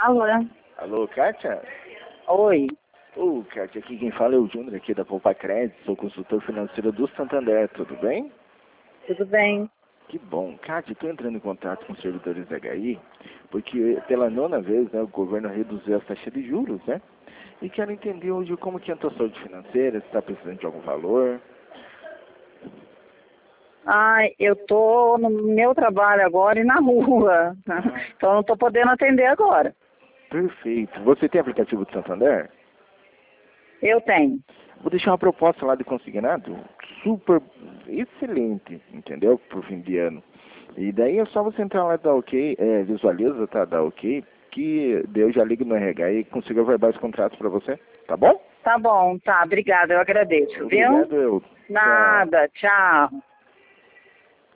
Alô? Alô, Kátia? Oi. Kátia, aqui quem fala é o Júnior, aqui da Poupa Crédito, sou consultor financeiro do Santander, tudo bem? Tudo bem? Que bom. Kátia, estou entrando em contato com os servidores da HI, porque pela nona vez, né, o governo reduziu a taxa de juros, né? E quero entender hoje como que é a tua saúde financeira, se está precisando de algum valor. Eu tô no meu trabalho agora e na rua. Então não tô podendo atender agora. Perfeito. Você tem aplicativo do Santander? Eu tenho. Vou deixar uma proposta lá de consignado super excelente, entendeu? Pro fim de ano. E daí é só você entrar lá e dar ok, visualiza, tá? Dá ok, que daí eu já ligo no RH e consigo averbar os contratos pra você, tá bom? Tá bom, tá. Obrigada, eu agradeço, Obrigado, viu? eu. Tchau. Nada, tchau.